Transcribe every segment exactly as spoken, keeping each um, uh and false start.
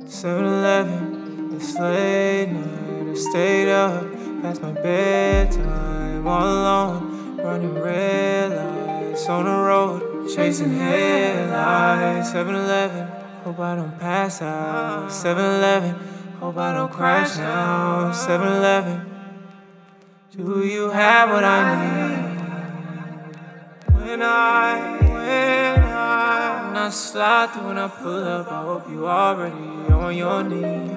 seven eleven, it's late night, I stayed up past my bedtime, all alone, running red lights on the road, chasing headlights. seven eleven, hope I don't pass out. seven eleven, hope I don't crash now. seven eleven, do you have what I need? When I, when I, when I slide through, when I pull up, I hope you already on your knees.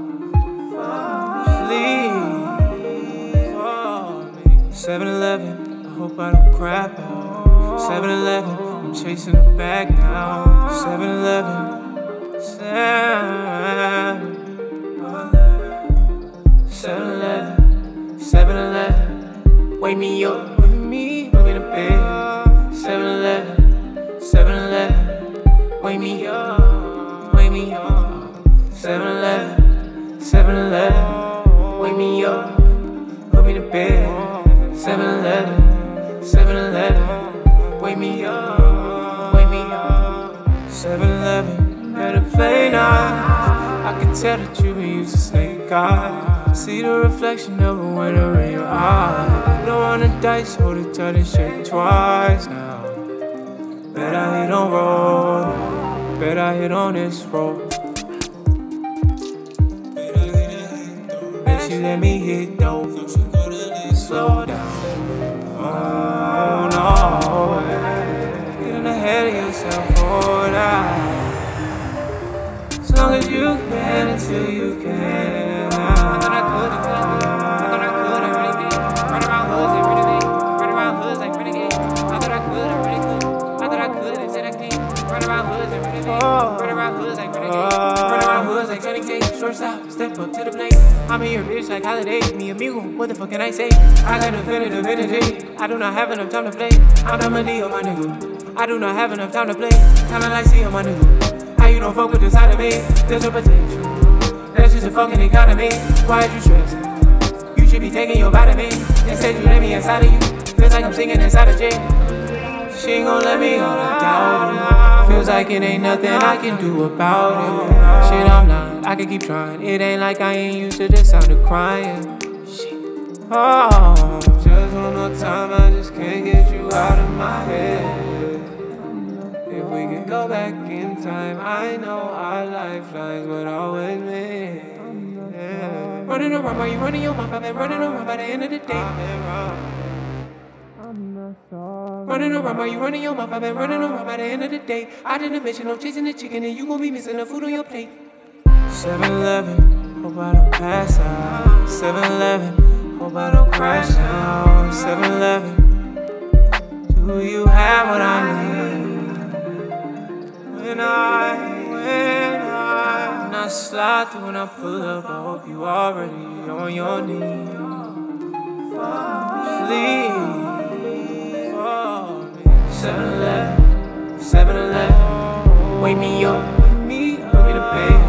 Please, for me. seven eleven, I hope I don't crap out. seven eleven, I'm chasing the bag now. seven eleven, seven eleven, seven eleven, wake me up, wake me, put me to bed. seven eleven, seven eleven, wake me up, wake me up. seven eleven, seven eleven, wake me up, put me to bed. seven eleven, seven eleven, wake me up, wake me up. seven eleven, better play nice. I can tell that you been used to snake eyes. See the reflection of a winner in your eyes. Blow on the dice, hold it tight and shake twice now. Bet I hit on roll, bet I hit on this roll. Bet you let me hit though, slow down. Oh no, get in the head of yourself, hold out. As long as you can, until you can. I thought I could, I thought I could, I really did. Run around hoods and renegade, run around hoods like renegade. I thought I could, I really could. I thought I could, and said I can't. Run around hoods and renegade, run around hoods like renegade. Run around hoods like Johnny Cage. Short stop, step up to the plate. I'm in your bitch like holiday. Me amigo, what the fuck can I say? I got definitive energy. I do not have enough time to play. I'm the money on my nigga. I do not have enough time to play. Kinda like see on my nigga. How you don't fuck with the side of me? There's no potential. That's just a fucking economy. Why'd you stress? You should be taking your vitamin. Instead you let me inside of you. Feels like I'm singing inside a jail. She ain't gon' let me all I doubt it. Feels like it ain't nothing I can do about it. Shit, I'm not, I can keep trying. It ain't like I ain't used to the sound of crying. Shit. Oh, just one more time, I just can't get you out of my head. If we can go back in time, I know our lifelines would always meet. Yeah. Running around while you running your mouth, I've been running around by the end of the day. Running around while you running your mouth, I've been running around by the end of the day. I didn't mention I'm chasing the chicken and you gon' be missing the food on your plate. seven eleven, hope I don't pass out. seven eleven, hope I don't crash now. seven eleven, do you have what I need? When I, when I, when I slide through, when I pull up, I hope you already on your knees. Please. seven eleven, seven eleven, wake me up, put me to bed.